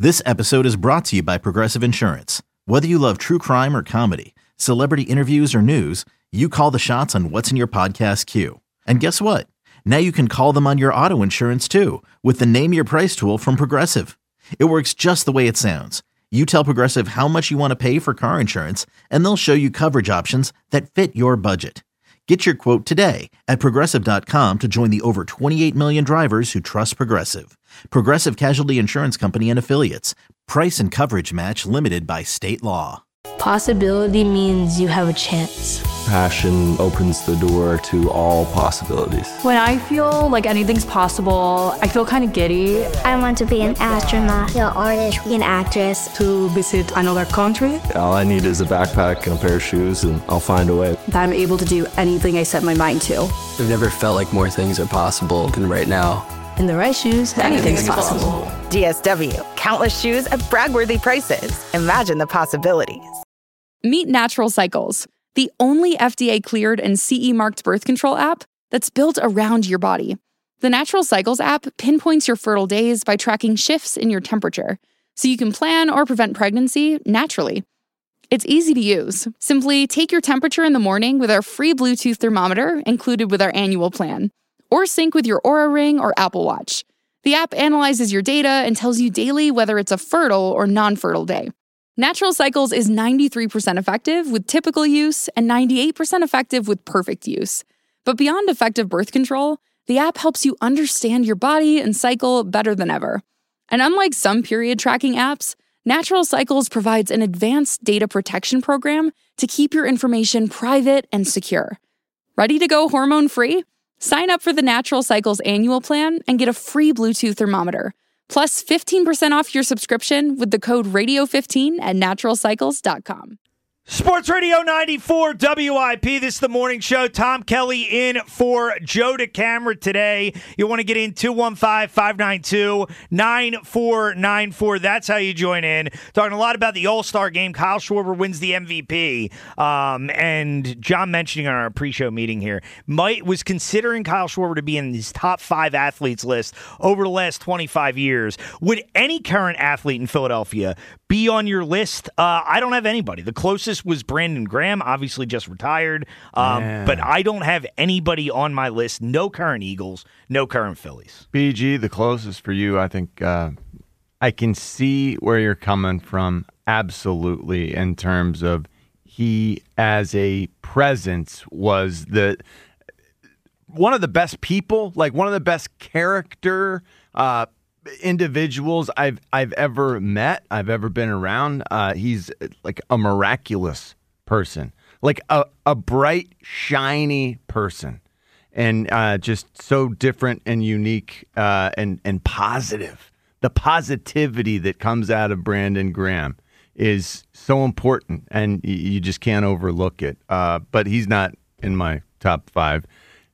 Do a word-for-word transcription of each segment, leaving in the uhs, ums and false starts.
This episode is brought to you by Progressive Insurance. Whether you love true crime or comedy, celebrity interviews or news, you call the shots on what's in your podcast queue. And guess what? Now you can call them on your auto insurance too with the Name Your Price tool from Progressive. It works just the way it sounds. You tell Progressive how much you want to pay for car insurance, and they'll show you coverage options that fit your budget. Get your quote today at Progressive dot com to join the over twenty-eight million drivers who trust Progressive. Progressive Casualty Insurance Company and Affiliates. Price and coverage match limited by state law. Possibility means you have a chance. Passion opens the door to all possibilities. When I feel like anything's possible, I feel kind of giddy. I want to be an astronaut, an artist, an actress. To visit another country. All I need is a backpack and a pair of shoes, and I'll find a way. That I'm able to do anything I set my mind to. I've never felt like more things are possible than right now. In the right shoes, anything's, anything's possible. possible. D S W, countless shoes at brag-worthy prices. Imagine the possibilities. Meet Natural Cycles, the only F D A-cleared and C E-marked birth control app that's built around your body. The Natural Cycles app pinpoints your fertile days by tracking shifts in your temperature, so you can plan or prevent pregnancy naturally. It's easy to use. Simply take your temperature in the morning with our free Bluetooth thermometer included with our annual plan, or sync with your Oura Ring or Apple Watch. The app analyzes your data and tells you daily whether it's a fertile or non-fertile day. Natural Cycles is ninety-three percent effective with typical use and ninety-eight percent effective with perfect use. But beyond effective birth control, the app helps you understand your body and cycle better than ever. And unlike some period tracking apps, Natural Cycles provides an advanced data protection program to keep your information private and secure. Ready to go hormone-free? Sign up for the Natural Cycles annual plan and get a free Bluetooth thermometer, plus fifteen percent off your subscription with the code radio fifteen at natural cycles dot com. Sports Radio ninety-four W I P. This is the morning show. Tom Kelly in for Joe DeCamara today. You want to get in two one five, five nine two, nine four nine four. That's how you join in. Talking a lot about the All-Star game. Kyle Schwarber wins the M V P. Um, and John mentioning on our pre-show meeting here, Mike was considering Kyle Schwarber to be in his top five athletes list over the last twenty-five years. Would any current athlete in Philadelphia be on your list? Uh, I don't have anybody. The closest was Brandon Graham, obviously just retired. Um, but I don't have anybody on my list. No current Eagles, no current Phillies. B G, the closest for you, I think uh, I can see where you're coming from absolutely in terms of he as a presence was the one of the best people, like one of the best character uh individuals I've I've ever met, I've ever been around. Uh, he's like a miraculous person, like a, a bright, shiny person, and uh, just so different and unique uh, and and positive. The positivity that comes out of Brandon Graham is so important, and y- you just can't overlook it. Uh, but he's not in my top five.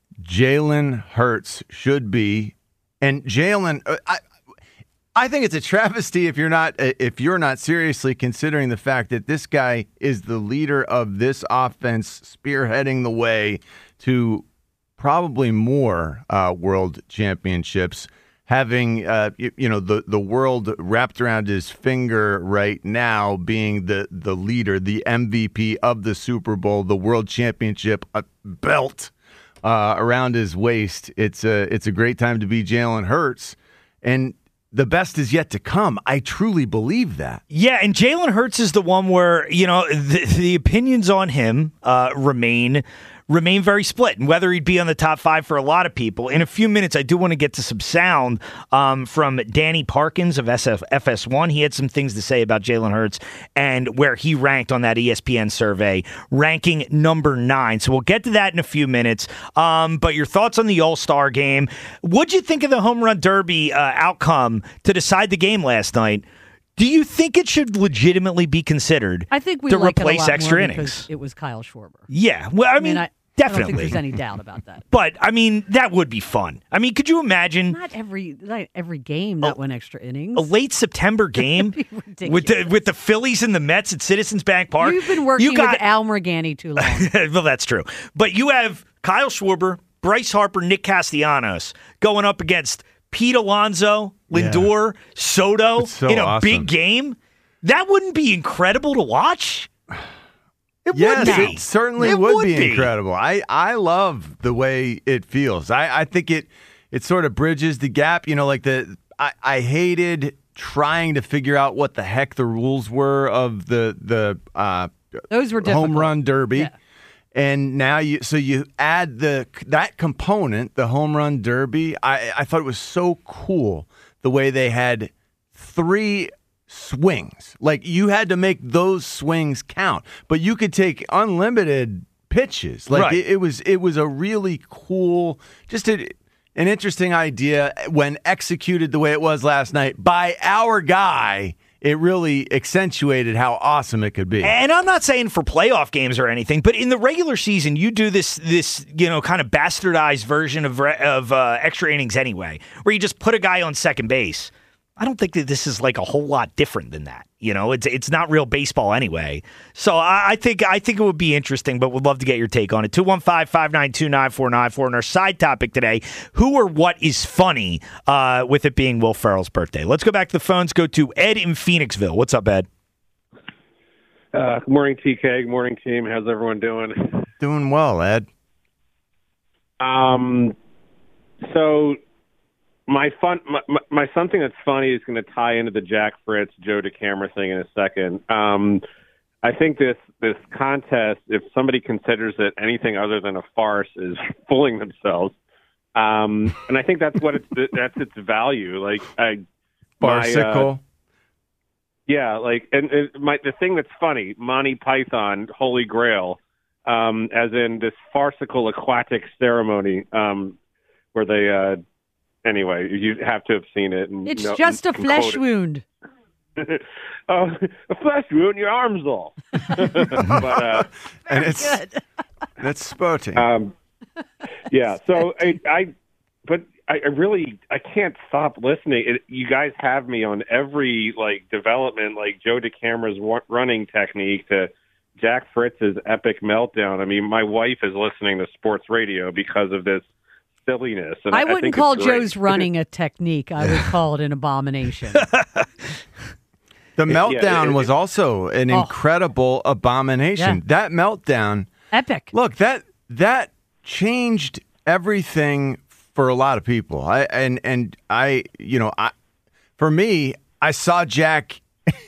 Jalen Hurts should be, and Jalen. Uh, I, I think it's a travesty if you're not if you're not seriously considering the fact that this guy is the leader of this offense, spearheading the way to probably more uh, world championships, having uh, you, you know the, the world wrapped around his finger right now, being the, the leader, the M V P of the Super Bowl, the world championship uh, belt uh, around his waist. It's a it's a great time to be Jalen Hurts, and the best is yet to come. I truly believe that. Yeah, and Jalen Hurts is the one where, you know, the, the opinions on him uh, remain remain very split, and whether he'd be on the top five for a lot of people. In a few minutes, I do want to get to some sound um, from Danny Parkins of S F, F S one. He had some things to say about Jalen Hurts and where he ranked on that E S P N survey, ranking number nine. So we'll get to that in a few minutes. Um, but your thoughts on the All-Star game. What'd you think of the home run derby uh, outcome to decide the game last night? Do you think it should legitimately be considered I think we to like replace it a lot extra more innings? It was Kyle Schwarber. Yeah. Well, I, I mean, mean I, definitely. I don't think there's any doubt about that. But, I mean, that would be fun. I mean, could you imagine? Not every not every game that a, went extra innings. A late September game with the with the Phillies and the Mets at Citizens Bank Park. You've been working you got, with Al Morganti too long. Well, that's true. But you have Kyle Schwarber, Bryce Harper, Nick Castellanos going up against Pete Alonso, Lindor, yeah. Soto so in a awesome. big game, that wouldn't be incredible to watch? It yes, would be. It certainly it would, would be, be incredible. I, I love the way it feels. I, I think it it sort of bridges the gap. You know, like the I, I hated trying to figure out what the heck the rules were of the the uh, those were difficult. home run derby. Yeah. And now you so you add the that component, the home run derby. I, I thought it was so cool the way they had three swings. Like you had to make those swings count, but you could take unlimited pitches. Like right. it, it was it was a really cool, just a, an interesting idea when executed the way it was last night by our guy. It really accentuated how awesome it could be. And I'm not saying for playoff games or anything, but in the regular season, you do this, this you know, kind of bastardized version of of uh, extra innings anyway, where you just put a guy on second base. I don't think that this is like a whole lot different than that. You know, it's it's not real baseball anyway. So I, I think I think it would be interesting, but would love to get your take on it. two one five, five nine two, nine four nine four. And our side topic today, who or what is funny uh, with it being Will Ferrell's birthday? Let's go back to the phones. Go to Ed in Phoenixville. What's up, Ed? Uh, good morning, T K. Good morning, team. How's everyone doing? Doing well, Ed. Um, so... My fun, my, my something that's funny is going to tie into the Jack Fritz, Joe DeCamara thing in a second. Um, I think this this contest, if somebody considers it anything other than a farce, is fooling themselves. Um, and I think that's what it's that's its value. Like I, farcical. My, uh, yeah, like and, and my the thing that's funny, Monty Python, Holy Grail, um, as in this farcical aquatic ceremony um, where they. Uh, Anyway, you have to have seen it. And it's know, just a flesh wound. Oh, a flesh wound, your arm's off. but, uh, and it's good. That's sporting. Um, yeah, so I, I but I, I really, I can't stop listening. It, you guys have me on every, like, development, like Joe DeCamara's running technique to Jack Fritz's epic meltdown. I mean, my wife is listening to sports radio because of this silliness. And I I wouldn't think call it's great. Joe's running a technique. I would call it an abomination. The meltdown yeah, it, it, was also an oh. incredible abomination. Yeah. That meltdown, epic. Look, that that changed everything for a lot of people. I and and I, you know, I for me, I saw Jack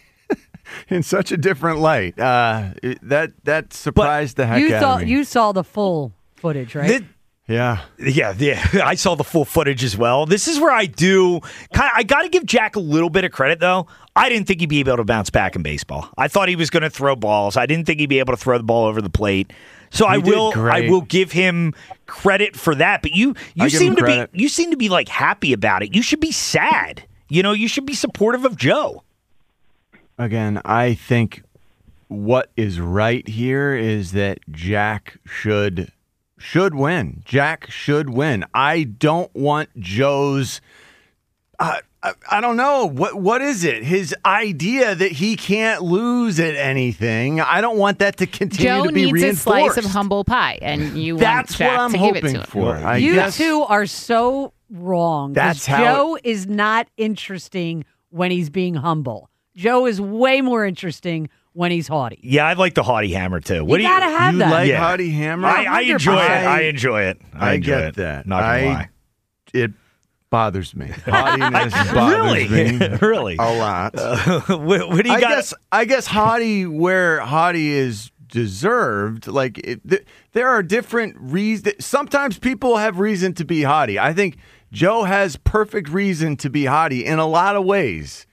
in such a different light. Uh, that that surprised but the heck you out saw, of me. You saw the full footage, right? The- Yeah, yeah, yeah. I saw the full footage as well. This is where I do. Kind of, I got to give Jack a little bit of credit, though. I didn't think he'd be able to bounce back in baseball. I thought he was going to throw balls. I didn't think he'd be able to throw the ball over the plate. So he I will. great. I will give him credit for that. But you, you seem to credit. be. You seem to be like happy about it. You should be sad. You know, you should be supportive of Joe. Again, I think what is right here is that Jack should. Should win. Jack should win. I don't want Joe's. Uh, I, I don't know what what is it. His idea that he can't lose at anything. I don't want that to continue Joe to be needs reinforced. a slice of humble pie, and you That's want Jack what I'm to hoping give it to for. him. I you guess, two are so wrong. That's how Joe is not interesting when he's being humble. Joe is way more interesting when he's haughty. Yeah, I like the haughty hammer too. What you do gotta you have you that. like Yeah. haughty hammer? I, I enjoy it. I enjoy it. I, I enjoy get it. that. Not gonna I, lie. It bothers me. Haughtiness bothers really, me really a lot. Uh, what, what do you I got? guess I guess haughty where haughty is deserved. Like it, th- there are different reasons. Sometimes people have reason to be haughty. I think Joe has perfect reason to be haughty in a lot of ways.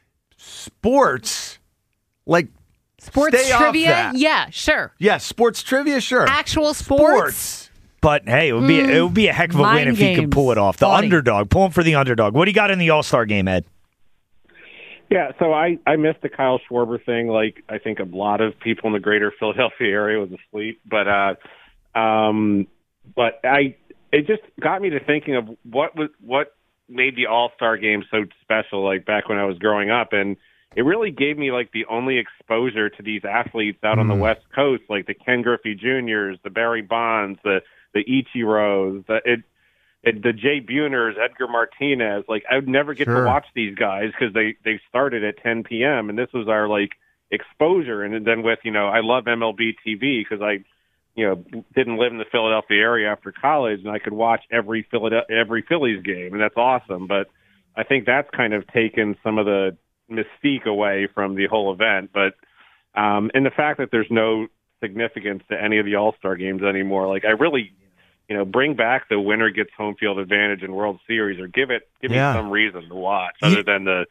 Sports, like Sports stay off trivia? that. Yeah, sure. Yeah, sports trivia, sure. Actual sports? Sports. But hey, it would be it would be a heck of a Mind win if he could games. pull it off. The Haughty. underdog, pull him for the underdog. What do you got in the All Star game, Ed? Yeah, so I, I missed the Kyle Schwarber thing. Like I think a lot of people in the greater Philadelphia area was asleep, but uh, um, but I it just got me to thinking of what was what made the All Star game so special. Like back when I was growing up, and it really gave me like the only exposure to these athletes out mm. on the West Coast, like the Ken Griffey Juniors, the Barry Bonds, the the Ichiros. The, it the Jay Buners, Edgar Martinez. Like, I would never get Sure. to watch these guys because they, they started at ten p.m., and this was our, like, exposure. And then with, you know, I love M L B T V because I, you know, didn't live in the Philadelphia area after college, and I could watch every Philadelphia, every Phillies game, and that's awesome. But I think that's kind of taken some of the mystique away from the whole event. But um, and the fact that there's no significance to any of the All-Star games anymore, like I really, you know, bring back the winner gets home field advantage in World Series, or give it give Yeah. me some reason to watch other than the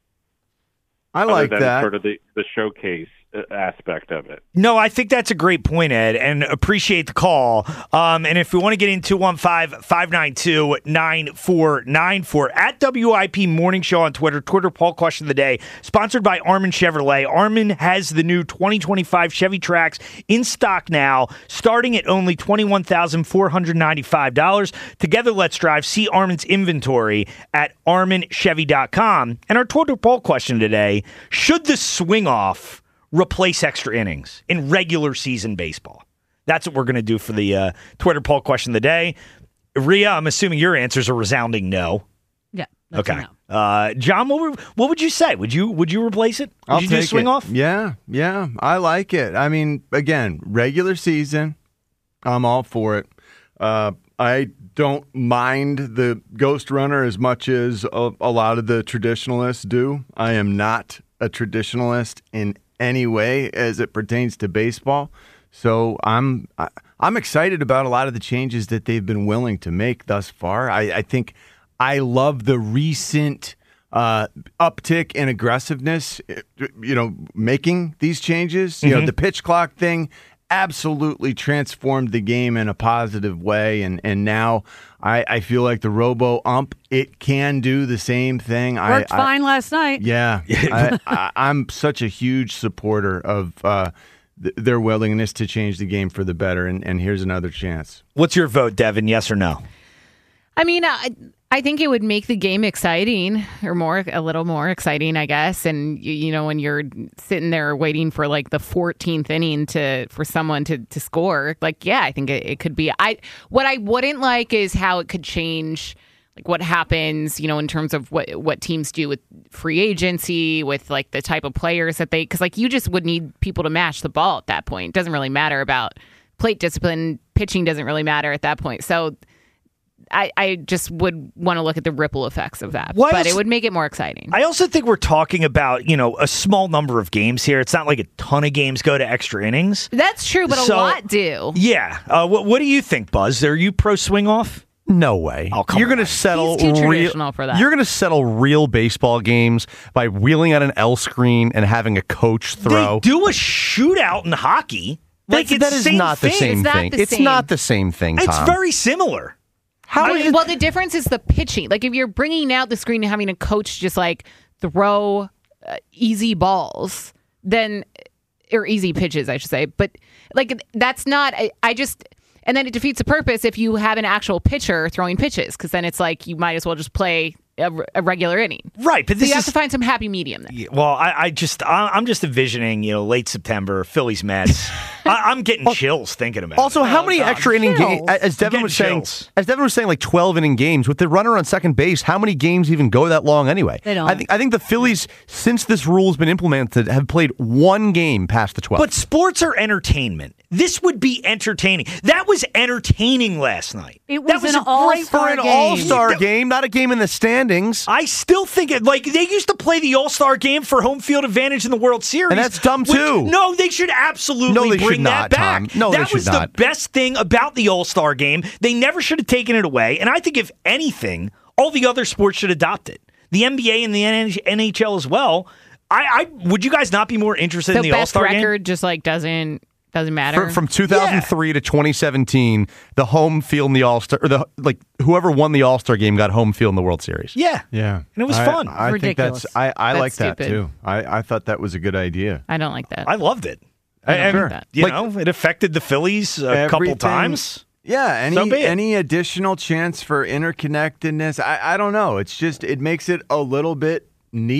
I other like than that. sort of the, the showcase uh, aspect of it. No, I think that's a great point, Ed, and appreciate the call. Um, and if we want to get in, two one five, five nine two, nine four nine four at W I P Morning Show on Twitter. Twitter poll question of the day, sponsored by Armin Chevrolet. Armin has the new twenty twenty-five Chevy Trax in stock now, starting at only twenty-one thousand four hundred ninety-five dollars. Together, let's drive. See Armin's inventory at armin chevy dot com. And our Twitter poll question today, should the swing off replace extra innings in regular season baseball? That's what we're going to do for the uh, Twitter poll question of the day. Rhea, I'm assuming your answer's a resounding no. Yeah. That's Okay. a no. Uh, John, what would, what would you say? Would you would you replace it? Would I'll you do take swing it. off? Yeah, yeah, I like it. I mean, again, regular season, I'm all for it. Uh, I don't mind the Ghost Runner as much as a, a lot of the traditionalists do. I am not a traditionalist in any way as it pertains to baseball. So I'm I, I'm excited about a lot of the changes that they've been willing to make thus far. I, I think I love the recent uh, uptick in aggressiveness, you know, making these changes. You know, Mhm. the pitch clock thing absolutely transformed the game in a positive way. And, and now I, I feel like the robo ump, it can do the same thing. Worked I, fine last night. Yeah. I, I, I'm such a huge supporter of uh, th- their willingness to change the game for the better. And, and here's another chance. What's your vote, Devin? Yes or no? I mean, I, I think it would make the game exciting, or more, a little more exciting, I guess. And you, you know, when you're sitting there waiting for like the fourteenth inning to for someone to, to score, like, yeah, I think it, it could be. I what I wouldn't like is how it could change, like what happens, you know, in terms of what what teams do with free agency, with like the type of players that they, because like you just would need people to match the ball at that point. It doesn't really matter about plate discipline. Pitching doesn't really matter at that point. So I, I just would want to look at the ripple effects of that. Why but else- it would make it more exciting. I also think we're talking about, you know, a small number of games here. It's not like a ton of games go to extra innings. That's true, but So- a lot do. Yeah. Uh, what, what do you think, Buzz? Are you pro swing off? No way. Oh, come You're going on. to settle He's too real. traditional for that. You're going to settle real baseball games by wheeling out an L screen and having a coach throw. They do a shootout in hockey. Like, That's- it's that the is same not the thing. same It's not thing. the It's same. not the same thing, Tom. It's very similar. How I is mean, well, the difference is the pitching. Like if you're bringing out the screen and having a coach just like throw uh, easy balls, then or easy pitches, I should say. But like that's not. I, I just and then it defeats the purpose if you have an actual pitcher throwing pitches, because then it's like you might as well just play a, a regular inning. Right, but So this you have is to find some happy medium there. Yeah, well, I, I just I, I'm just envisioning, you know, late September, Phillies Mets. I, I'm getting chills thinking about Also, it. how many extra inning games? As Devin getting was saying, chills. as Devin was saying, like twelve inning games with the runner on second base. How many games even go that long anyway? They don't. I think. I think the Phillies, since this rule has been implemented, have played one game past the twelve. But sports are entertainment. This would be entertaining. That was entertaining last night. It that was was an a great all-star for an game. All Star Yeah. game, not a game in the standings. I still think it like they used to play the All Star game for home field advantage in the World Series, And that's dumb, which- too. No, they should absolutely No, they bring should that not, back. Tom. No, they that should was the not. best thing about the All Star game. They never should have taken it away, and I think if anything, all the other sports should adopt it. The N B A and the N H L as well. I, I would you guys not be more interested The in the All best Star game? record just like doesn't doesn't matter. From, from two thousand three to twenty seventeen, the home field in the All Star, or the like, whoever won the All Star game got home field in the World Series. Yeah, Yeah. and it was I- fun. I think Ridiculous. that's, I, I That's like that stupid. too. I, I thought that was a good idea. I don't like that. I loved it. I don't and, like that. You Like- know, it affected the Phillies a couple Everything- times. Yeah, any So be it. any additional chance for interconnectedness? I, I don't know. It's just it makes it a little bit neater.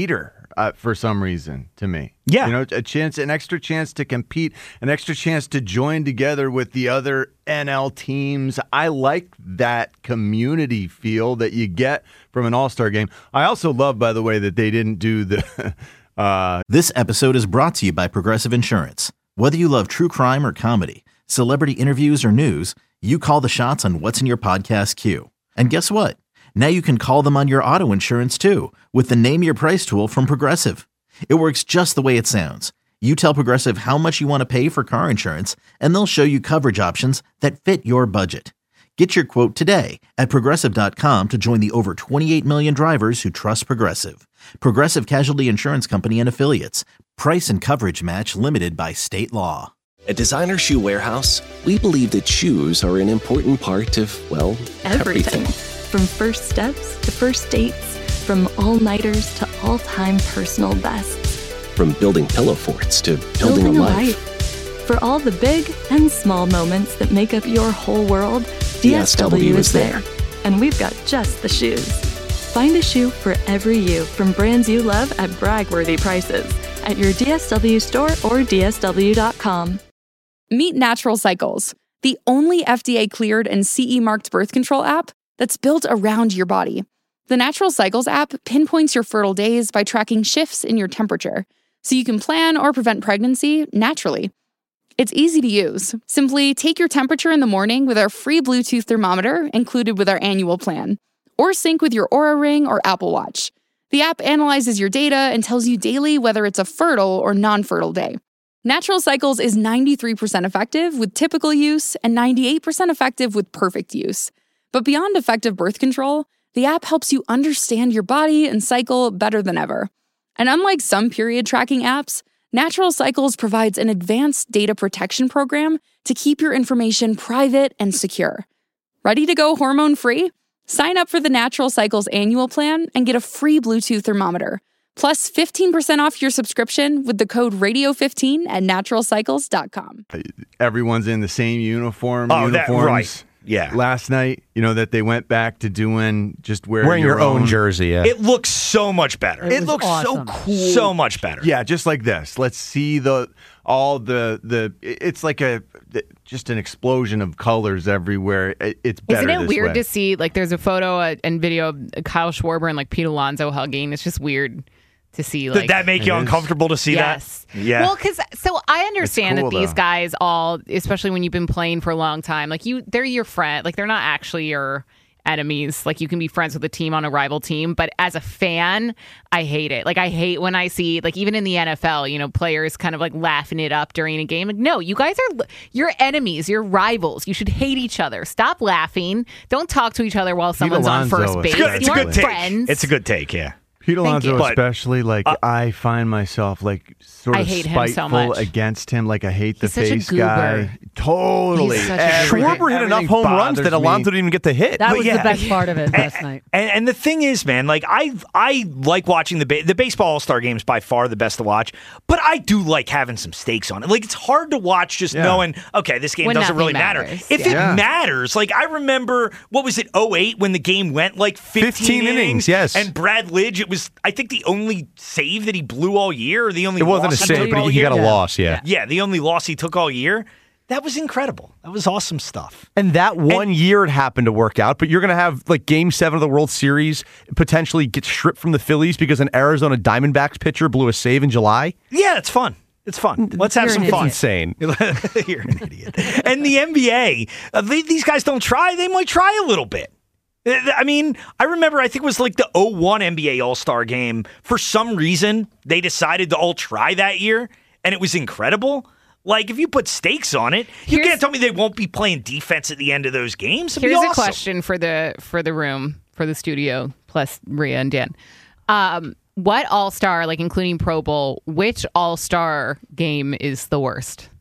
uh, for some reason to me. Yeah. You know, a chance, an extra chance to compete, an extra chance to join together with the other N L teams. I like that community feel that you get from an All-Star game. I also love, by the way, that they didn't do the... uh, This episode is brought to you by Progressive Insurance. Whether you love true crime or comedy, celebrity interviews or news, you call the shots on what's in your podcast queue. And guess what? Now you can call them on your auto insurance too with the Name Your Price tool from Progressive. It works just the way it sounds. You tell Progressive how much you want to pay for car insurance, and they'll show you coverage options that fit your budget. Get your quote today at Progressive dot com to join the over twenty-eight million drivers who trust Progressive. Progressive Casualty Insurance Company and Affiliates. Price and coverage match limited by state law. At Designer Shoe Warehouse, we believe that shoes are an important part of, well, everything. everything. From first steps to first dates, from all-nighters to all-time personal bests. From building pillow forts to building, building a a life. life. For all the big and small moments that make up your whole world, D S W is there. And we've got just the shoes. Find a shoe for every you from brands you love at brag-worthy prices at your D S W store or D S W dot com. Meet Natural Cycles, the only F D A-cleared and C E marked birth control app that's built around your body. The Natural Cycles app pinpoints your fertile days by tracking shifts in your temperature, so you can plan or prevent pregnancy naturally. It's easy to use. Simply take your temperature in the morning with our free Bluetooth thermometer included with our annual plan, or sync with your Oura Ring or Apple Watch. The app analyzes your data and tells you daily whether it's a fertile or non-fertile day. Natural Cycles is ninety-three percent effective with typical use and ninety-eight percent effective with perfect use. But beyond effective birth control, the app helps you understand your body and cycle better than ever. And unlike some period tracking apps, Natural Cycles provides an advanced data protection program to keep your information private and secure. Ready to go hormone-free? Sign up for the Natural Cycles annual plan and get a free Bluetooth thermometer, plus fifteen percent off your subscription with the code radio fifteen at natural cycles dot com. Everyone's in the same uniform. Oh, that- uniforms. right. Yeah. Last night, you know, that they went back to doing just wearing, Wearing your own jersey, yeah. It looks so much better. It It, was looks awesome. so cool. So much better. Yeah, just like this. Let's see the all the the. It's like a just an explosion of colors everywhere. It- It's better. Isn't it this weird way. to see, like, there's a photo uh, and video of Kyle Schwarber and, like, Pete Alonso hugging. It's just weird to see, Did like... that make you It is. uncomfortable to see Yes. that? Yeah. Well, because so I understand cool, that these though. guys all, especially when you've been playing for a long time, like you, they're your friend. Like they're not actually your enemies. Like you can be friends with a team on a rival team, but as a fan, I hate it. Like I hate when I see, like even in the N F L, you know, players kind of like laughing it up during a game. Like, no, you guys are your enemies, your rivals. You should hate each other. Stop laughing. Don't talk to each other while someone's on Alonso first is- base. It's good, it's You a good aren't take. friends. It's a good take, yeah. Pete Thank Alonso, you. But- especially, like uh, I find myself like sort I of hate him so spiteful much. against him. Like I hate the He's such a face goober. guy. Totally. He's such a Everything- goober. Schwarber hit enough everything home runs bothers that Alonso me. didn't even get the hit. That But was yeah. the best part of it last night. And, and the thing is, man, like I I like watching the ba- the baseball All Star games by far the best to watch, but I do like having some stakes on it. Like it's hard to watch just Yeah. knowing, okay, this game When doesn't really nothing matter. matters, If yeah. it matters, like I remember, what was it, oh eight when the game went like fifteen, fifteen innings, yes. and Brad Lidge, it was I think the only save that he blew all year, or the only It wasn't a loss he took save, but all he, he year. got a loss, yeah. Yeah, the only loss he took all year. That was incredible. That was awesome stuff. And that one year it happened to work out, but you're going to have like game seven of the World Series potentially get stripped from the Phillies because an Arizona Diamondbacks pitcher blew a save in July. Yeah, it's fun. It's fun. Let's have You're some an fun. Insane. You're an idiot. And the N B A, uh, they, these guys don't try. They might try a little bit. Uh, I mean, I remember, I think it was like the oh one N B A All-Star game. For some reason, they decided to all try that year, and it was incredible. Like, if you put stakes on it, you Here's- can't tell me they won't be playing defense at the end of those games. It'd be Here's a awesome. question for the for the room, for the studio, plus Rhea and Dan. Um, what All Star, like including Pro Bowl, which All Star game is the worst?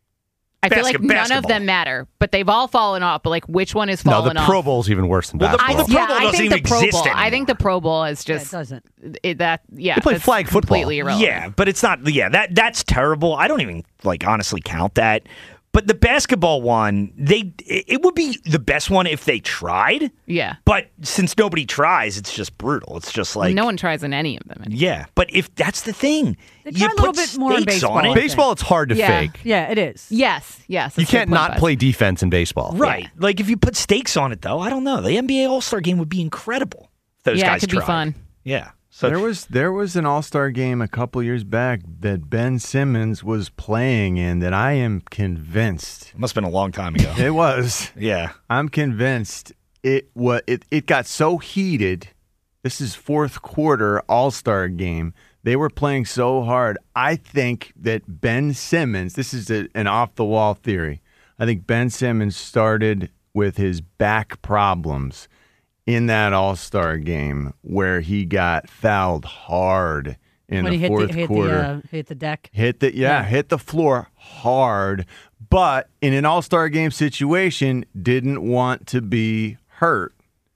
I feel like Basket- none of basketball. them matter, but they've all fallen off. But like, which one is No, fallen the off? Pro Bowl's even worse than Well, the- basketball. the Pro yeah, Bowl I doesn't think even the Pro exist Bowl. I anymore. think the Pro Bowl is Yeah, it just doesn't. it, that. Yeah, They play that's flag football. completely irrelevant. Yeah, but it's not. Yeah, that that's terrible. I don't even like honestly count that. But the basketball one, they it would be the best one if they tried. Yeah. But since nobody tries, it's just brutal. It's just like no one tries in any of them. Anymore. Yeah, but if that's the thing, They you try a little put bit more in stakes baseball. on it. Baseball, it's hard to Yeah. fake. Yeah, it is. Yes, yes. You that's a can't good point, not Buzz. play defense in baseball. Right. Like if you put stakes on it, though, I don't know. The N B A All-Star Game would be incredible if those Yeah, it guys could be tried. fun. Yeah. So there was there was an All-Star game a couple years back that Ben Simmons was playing in that I am convinced. Must have been a long time ago. It was. Yeah. I'm convinced it was it, it got so heated. This is fourth quarter All-Star game. They were playing so hard. I think that Ben Simmons, this is a, an off-the-wall theory. I think Ben Simmons started with his back problems in that All-Star game where he got fouled hard in when the he hit fourth the, hit quarter. The, uh, hit the deck. Hit the yeah, Yeah. hit the floor hard, but in an All-Star game situation, didn't want to be hurt.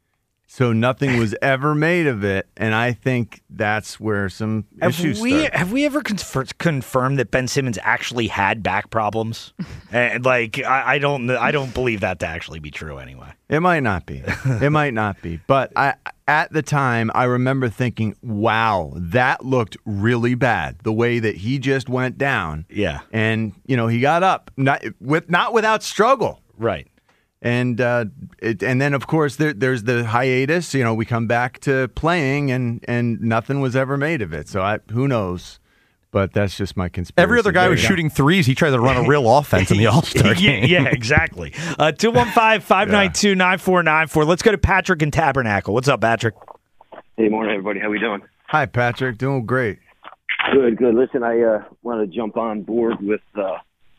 So nothing was ever made of it, and I think that's where some Have issues we start. have we ever confer- confirmed that Ben Simmons actually had back problems? And like I, I don't I don't believe that to actually be true anyway. It might not be. It might not be. But I, at the time, I remember thinking, wow, that looked really bad. The way that he just went down. Yeah. And, you know, he got up, not with not without struggle. Right. And uh, it, and then, of course, there, there's the hiatus. You know, we come back to playing, and, and nothing was ever made of it. So I, who knows? But that's just my conspiracy. Every other guy was shooting threes. He tried to run a real offense in the All-Star game. yeah, yeah, exactly. Uh, two one five, five nine two, nine four nine four. Let's go to Patrick in Tabernacle. What's up, Patrick? Hey, morning, everybody. How we doing? Hi, Patrick. Doing great. Good, good. Listen, I uh, want to jump on board with uh,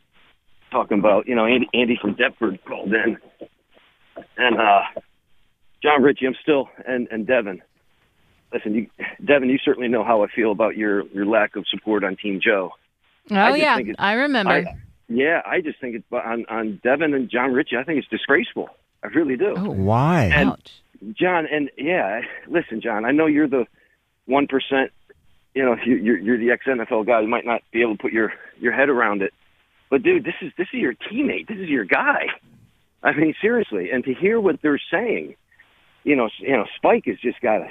talking about, you know, Andy, Andy from Deptford called in. And uh, John Ritchie, I'm still, and, and Devin. Listen, you, Devin, you certainly know how I feel about your, your lack of support on Team Joe. Oh, I just yeah. think it's- I remember. I, yeah, I just think it's on, on Devin and John Ritchie, I think it's disgraceful. I really do. Why? And Ouch. John, and yeah, listen, John, I know you're the one percent, you know, you- you're, you're the ex-N F L guy. You might not be able to put your, your head around it. But, dude, this is this is your teammate. This is your guy. I mean, seriously. And to hear what they're saying, you know, you know, Spike has just got to,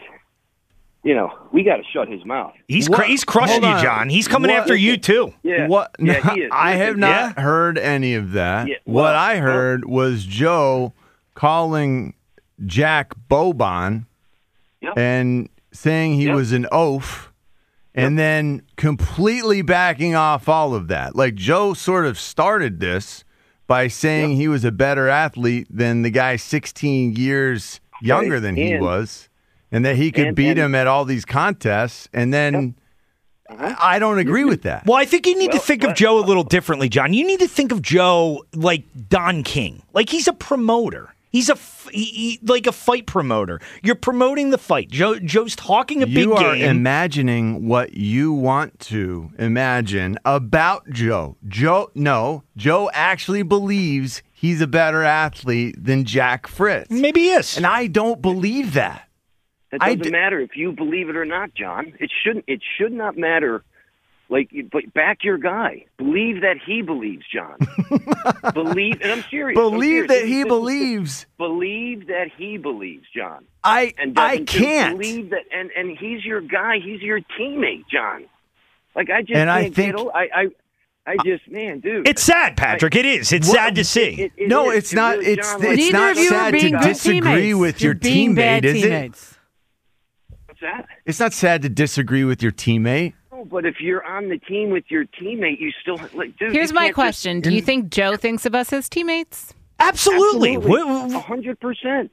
you know, we got to shut his mouth. He's cr- he's crushing Hold you, on. John. He's coming What- after you too. Yeah. What? Yeah, No, he is. I have Listen, not yeah. heard any of that. Yeah, well, what I well- heard was Joe calling Jack Boban Yep. and saying he Yep. was an oaf, and then completely backing off all of that. Like Joe sort of started this by saying Yep. he was a better athlete than the guy sixteen years younger than he And- was, and that he could and- beat and- him at all these contests. And then I I don't agree with that. Well, I think you need to Well, think of but- Joe a little differently, John. You need to think of Joe like Don King. Like he's a promoter. He's a f- he, he- like a fight promoter. You're promoting the fight. Joe Joe's talking a big You are game. imagining what you want to imagine about Joe. Joe, no, Joe actually believes he's a better athlete than Jack Fritz. Maybe he is. And I don't believe that. It I doesn't d- matter if you believe it or not, John. It shouldn't. It should not matter. Like, but back your guy. Believe that he believes, John. believe, and I'm serious. I'm Believe serious. that This- he this- believes. Believe that he believes, John. I And I Devin, too. can't. believe that, and and he's your guy. He's your teammate, John. Like I just And I can't think- get. o- I I I just man, dude. It's sad, Patrick. I- it is. It's What- sad to see. It- it No, is. it's It not. really, It's John, it's like- Neither not of you are sad being to good disagree teammates. with You're your being teammate, bad is it? teammates. What's that? It's not sad to disagree with your teammate. No, but if you're on the team with your teammate, you still like, dude. Here's you my can't just- question. Do you think Joe thinks of us as teammates? Absolutely. What- A hundred percent.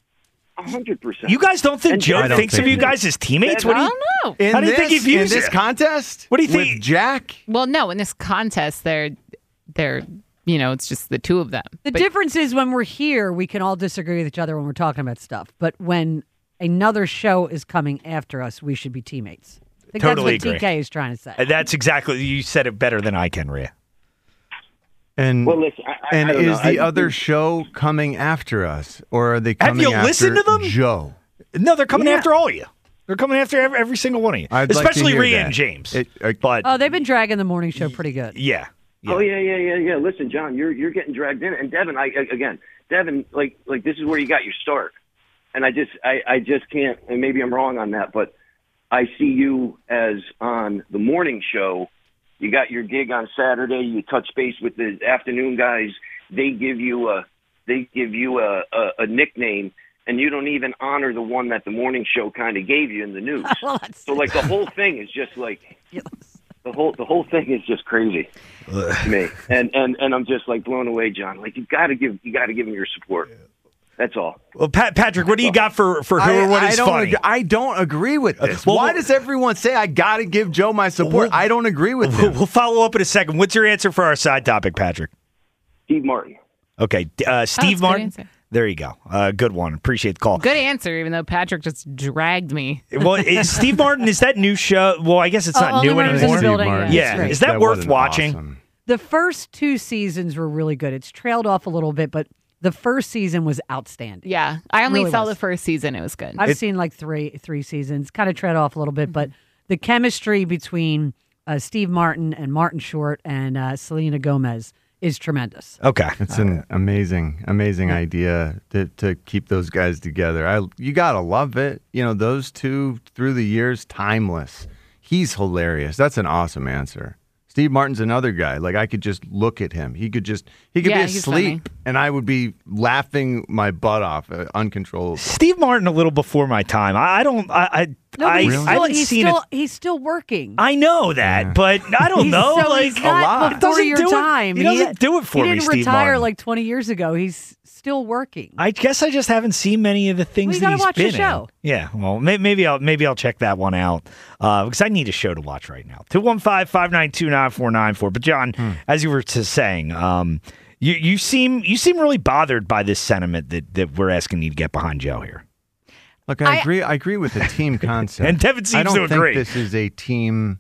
A hundred percent. You guys don't think And Joe I don't thinks of think you so. guys as teammates? I What do you? don't know. In How do you this, think he views in this it? contest? What do you With think? Jack? Well, no. In this contest, they're they're you know it's just the two of them. The But- difference is when we're here, we can all disagree with each other when we're talking about stuff. But when another show is coming after us, we should be teammates. I think Totally that's what agree. T K is trying to say. Uh, That's exactly. You said it better than I can, Rhea. And Well, listen, I, I, and I don't is know. the I- other show coming after us, or are they Have coming you after listened to them? Joe? No, they're coming Yeah. after all of you. They're coming after every, every single one of you, I'd like to especially hear Rhea that. and James. It- uh, but Oh, they've been dragging the morning show pretty good. yeah, Yeah. Oh yeah, yeah, yeah, yeah. Listen, John, you're you're getting dragged in, and Devin, I again, Devin, like like this is where you got your start, and I just I I just can't, and maybe I'm wrong on that, but I see you as on the morning show. You got your gig on Saturday. You touch base with the afternoon guys. They give you a they give you a, a, a nickname, and you don't even honor the one that the morning show kind of gave you in the news. Well, so like the whole thing is just like the whole the whole thing is just crazy to me, and and and I'm just like blown away, John. Like you got to give you got to give him your support. That's all. Well, Pat, Patrick, what do you got for, for who or what I is don't funny? ag- I don't agree with this. well, Why well- does everyone say I got to give Joe my support? I don't agree with We'll, him. we'll follow up in a second. What's your answer for our side topic, Patrick? Steve Martin. Okay, uh, Steve Oh, that's a good Martin. answer. There you go. Uh, good one. Appreciate the call. Good answer, even though Patrick just dragged me. Well, is Steve Martin, is that new show? Well, I guess it's Oh, not Only new Murders in the anymore. Building, yeah, Yeah, it's great. is that, That worth wasn't watching? awesome. The first two seasons were really good. It's trailed off a little bit, but the first season was outstanding. Yeah, I only Really saw was. the first season. It was good. I've seen like three three seasons. Kind of trailed off a little bit, but the chemistry between uh, Steve Martin and Martin Short and uh, Selena Gomez is tremendous. Okay. It's an amazing, amazing idea to, to keep those guys together. I you gotta love it. You know, those two through the years, timeless. He's hilarious. That's an awesome answer. Steve Martin's another guy. Like I could just look at him. He could just he could Yeah, be he's asleep, and I would be laughing my butt off, uh, uncontrollable. Steve Martin a little before my time. I, I don't. I. I No, but I, he's, I still, haven't he's, seen still, it. he's still working. I know that, but I don't He's know. so like he's not It before doesn't your do it- time. He doesn't do it for he me. didn't Steve retire Martin. like twenty years ago. He's still working. I guess I just haven't seen many of the things Well, you that gotta he's watch the been show. in. Yeah, well, may, maybe I'll maybe I'll check that one out uh, because I need a show to watch right now. two one five, five nine two, nine four nine four. But John, Hmm. as you were to saying, um, you you seem you seem really bothered by this sentiment that that we're asking you to get behind Joe here. Look, I, I- agree. I agree with the team concept, And Devin I seems don't to think agree. this is a team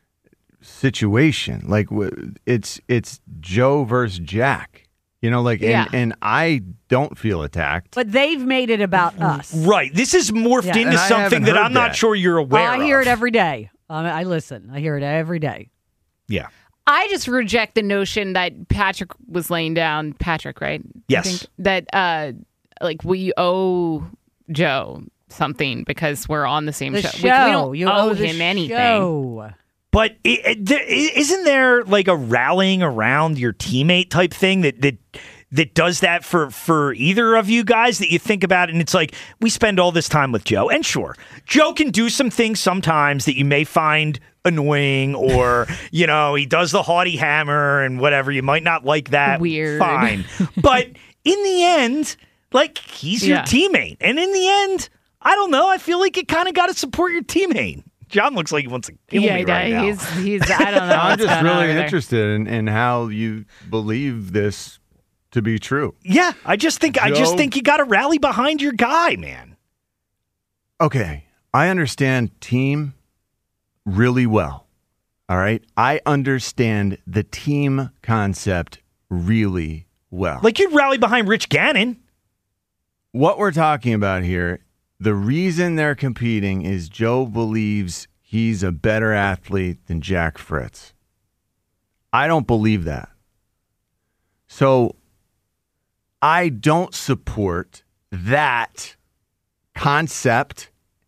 situation. Like w- it's it's Joe versus Jack. You know, like Yeah. and, and I don't feel attacked. But they've made it about us. Right. This is morphed Yeah. into And I something haven't that heard I'm not that. sure you're aware I hear of. it every day. Um, I listen. I hear it every day. Yeah. I just reject the notion that Patrick was laying down. Patrick, right? I Yes. think that uh, like we owe Joe something because we're on the same The show. show. We, we don't you owe owe the him anything. show. But it, it, there- isn't there like a rallying around your teammate type thing that that that does that for for either of you guys that you think about it and it's like we spend all this time with Joe and sure Joe can do some things sometimes that you may find annoying or you know he does the haughty hammer and whatever you might not like that Weird. fine but in the end like he's your Yeah. teammate and in the end I don't know I feel like you kind of got to support your teammate. John looks like he wants to kill Yeah, me he right does. now. He's he's. I don't know. I'm what's just going on really over there. interested in, in how you believe this to be true. Yeah, I just think I just Joe- think you got to rally behind your guy, man. Okay, I understand team really well. All right, I understand the team concept really well. Like you'd rally behind Rich Gannon. What we're talking about here, the reason they're competing is Joe believes he's a better athlete than Jack Fritz. I don't believe that. So I don't support that concept.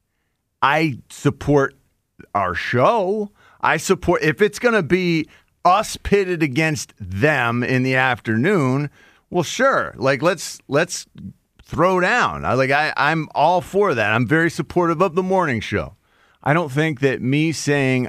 I support our show. I support, if it's going to be us pitted against them in the afternoon, well, sure. Like, let's, let's, throw down. I like I, I'm all for that. I'm very supportive of the morning show. I don't think that me saying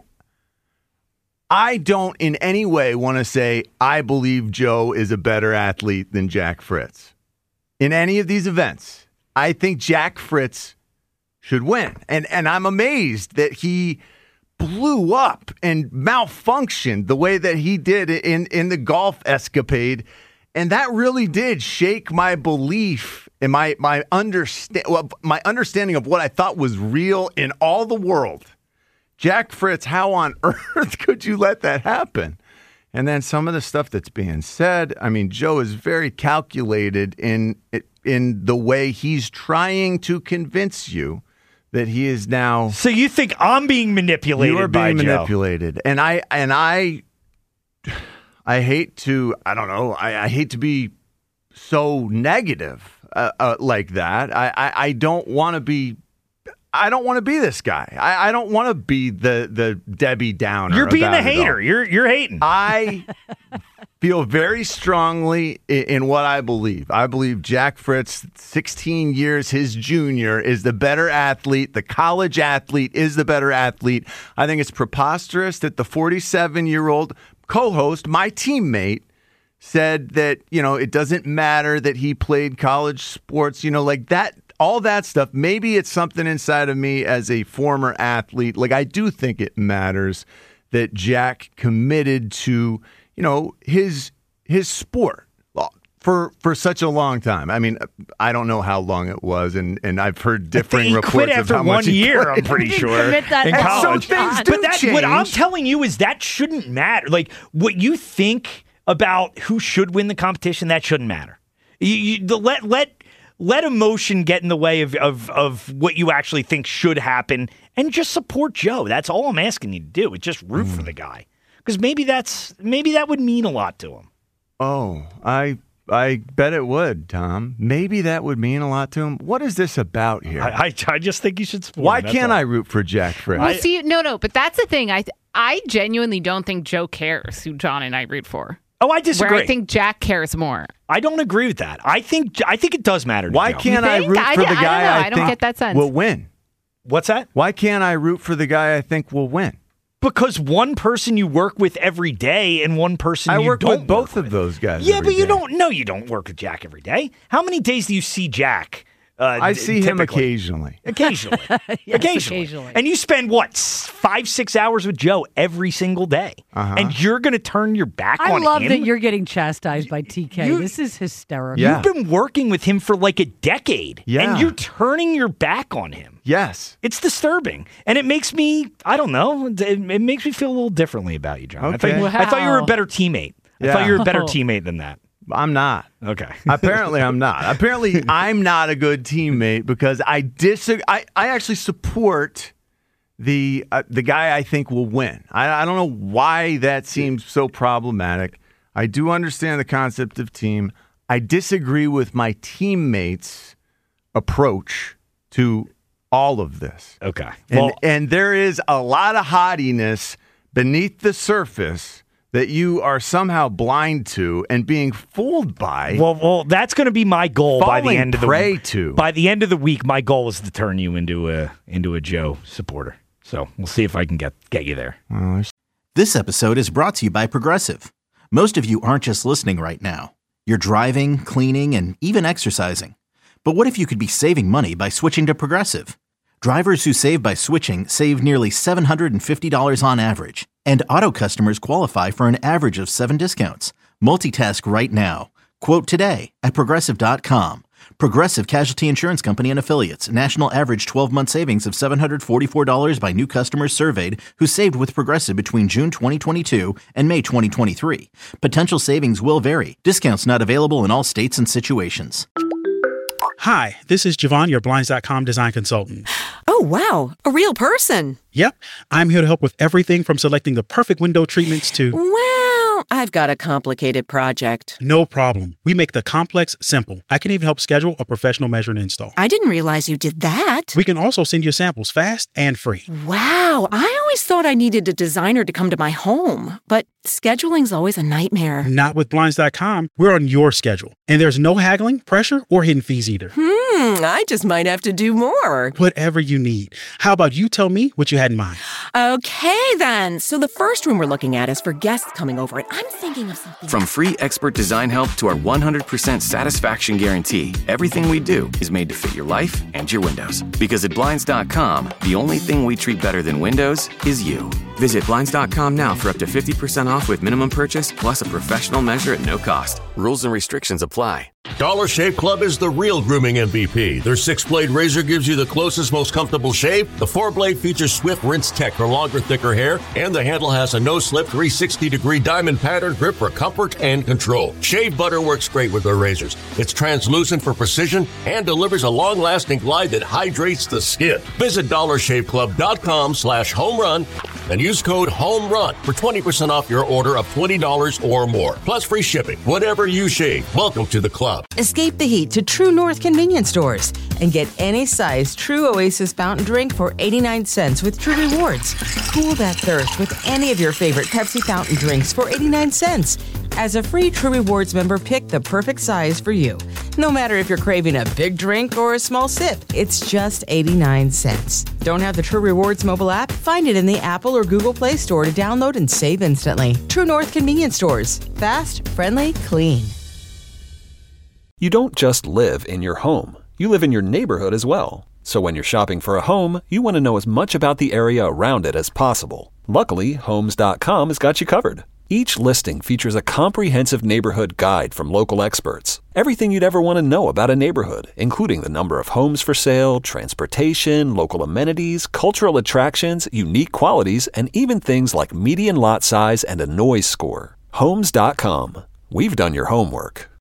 I don't in any way want to say I believe Joe is a better athlete than Jack Fritz. In any of these events, I think Jack Fritz should win. And and I'm amazed that he blew up and malfunctioned the way that he did in, in the golf escapade. And that really did shake my belief and my my understand well, my understanding of what I thought was real in all the world. Jack Fritz, how on earth could you let that happen? And then some of the stuff that's being said, I mean, Joe is very calculated in in the way he's trying to convince you that he is now. So you think I'm being manipulated You are by being Joe. manipulated, and I and I. I hate to, I don't know, I, I hate to be so negative uh, uh, like that. I, I, I don't want to be, I don't want to be this guy. I, I don't want to be the the Debbie Downer. You're being about the it all. hater. You're you're hating. I feel very strongly in, in what I believe. I believe Jack Fritz, sixteen years his junior, is the better athlete. The college athlete is the better athlete. I think it's preposterous that the forty-seven-year-old co-host, my teammate, said that, you know, it doesn't matter that he played college sports, you know, like that. All that stuff, maybe it's something inside of me as a former athlete. Like, I do think it matters that Jack committed to, you know, his his sport for for such a long time. I mean, I don't know how long it was, and, and I've heard differing he reports quit of after how one much he year, played. I'm pretty sure, commit that in long. college. So things do but that's change. what I'm telling you is that shouldn't matter. Like, what you think about who should win the competition, that shouldn't matter. You, you, the, let let let emotion get in the way of, of of what you actually think should happen, and just support Joe. That's all I'm asking you to do. Is just root mm. for the guy, because maybe that's maybe that would mean a lot to him. Oh, I I bet it would, Tom. Maybe that would mean a lot to him. What is this about here? I I, I just think you should support Why him, can't all. I root for Jack Fritz? Well, see, no, no, but that's the thing. I I genuinely don't think Joe cares who John and I root for. Oh, I disagree. Where I think Jack cares more. I don't agree with that. I think I think it does matter. To Why Joe. can't I root I, for I, the guy I, don't know. I, I don't think get that sense. will win? What's that? Why can't I root for the guy I think will win? Because one person you work with every day and one person I you work don't with both work of with. those guys. Yeah, every but you day. don't. No, you don't work with Jack every day. How many days do you see Jack? Uh, I d- see him typically? occasionally. Occasionally. Yes, occasionally. occasionally. And you spend, what, s- five, six hours with Joe every single day. Uh-huh. And you're going to turn your back I on love him? that you're getting chastised by T K. You- this is hysterical. Yeah. You've been working with him for like a decade. Yeah. And you're turning your back on him. Yes. It's disturbing. And it makes me, I don't know, it, it makes me feel a little differently about you, John. I, Okay. thought, I thought you were a Wow. better teammate. I Yeah. thought you were a better teammate than that. I'm not. Okay. Apparently, I'm not. Apparently, I'm not a good teammate because I disagree. I, I actually support the uh, the guy I think will win. I, I don't know why that seems so problematic. I do understand the concept of team. I disagree with my teammates' approach to all of this. Okay. And, Well, and there is a lot of haughtiness beneath the surface that you are somehow blind to and being fooled by. well, well, that's going to be my goal by the Falling end of the prey week. to. By the end of the week, my goal is to turn you into a into a Joe supporter. So we'll see if I can get get you there. Well, This episode is brought to you by Progressive. Most of you aren't just listening right now. You're driving, cleaning, and even exercising. But what if you could be saving money by switching to Progressive? Drivers who save by switching save nearly seven hundred fifty dollars on average. And auto customers qualify for an average of seven discounts. Multitask right now. Quote today at Progressive dot com. Progressive Casualty Insurance Company and Affiliates. National average twelve-month savings of seven hundred forty-four dollars by new customers surveyed who saved with Progressive between June twenty twenty-two and May twenty twenty-three. Potential savings will vary. Discounts not available in all states and situations. Hi, this is Javon, your Blinds dot com design consultant. Oh, wow. A real person. Yep, I'm here to help with everything from selecting the perfect window treatments to... Well, I've got a complicated project. No problem. We make the complex simple. I can even help schedule a professional measure and install. I didn't realize you did that. We can also send you samples fast and free. Wow. I always thought I needed a designer to come to my home, but scheduling's always a nightmare. Not with Blinds dot com. We're on your schedule. And there's no haggling, pressure, or hidden fees either. Hmm, I just might have to do more. Whatever you need. How about you tell me what you had in mind? Okay, then. So the first room we're looking at is for guests coming over, and I'm thinking of something. From free expert design help to our one hundred percent satisfaction guarantee, everything we do is made to fit your life and your windows. Because at Blinds dot com, the only thing we treat better than windows is you. Visit Blinds dot com now for up to fifty percent off with minimum purchase plus a professional measure at no cost. Rules and restrictions apply. Dollar Shave Club is the real grooming M V P. Their six-blade razor gives you the closest, most comfortable shave. The four-blade features Swift Rinse Tech for longer, thicker hair, and the handle has a no-slip three hundred sixty degree diamond pattern grip for comfort and control. Shave butter works great with their razors. It's translucent for precision and delivers a long-lasting glide that hydrates the skin. Visit dollar shave club dot com slash home run and use code HOMERUN for twenty percent off your order of twenty dollars or more, plus free shipping. Whatever you shave, welcome to the club. Escape the heat to True North convenience stores and get any size True Oasis fountain drink for eighty-nine cents with True Rewards. Cool that thirst with any of your favorite Pepsi fountain drinks for eighty-nine cents. As a free True Rewards member, pick the perfect size for you. No matter if you're craving a big drink or a small sip, it's just eighty-nine cents. Don't have the True Rewards mobile app? Find it in the Apple or Google Play Store to download and save instantly. True North convenience stores. Fast, friendly, clean. You don't just live in your home. You live in your neighborhood as well. So when you're shopping for a home, you want to know as much about the area around it as possible. Luckily, Homes dot com has got you covered. Each listing features a comprehensive neighborhood guide from local experts. Everything you'd ever want to know about a neighborhood, including the number of homes for sale, transportation, local amenities, cultural attractions, unique qualities, and even things like median lot size and a noise score. Homes dot com. We've done your homework.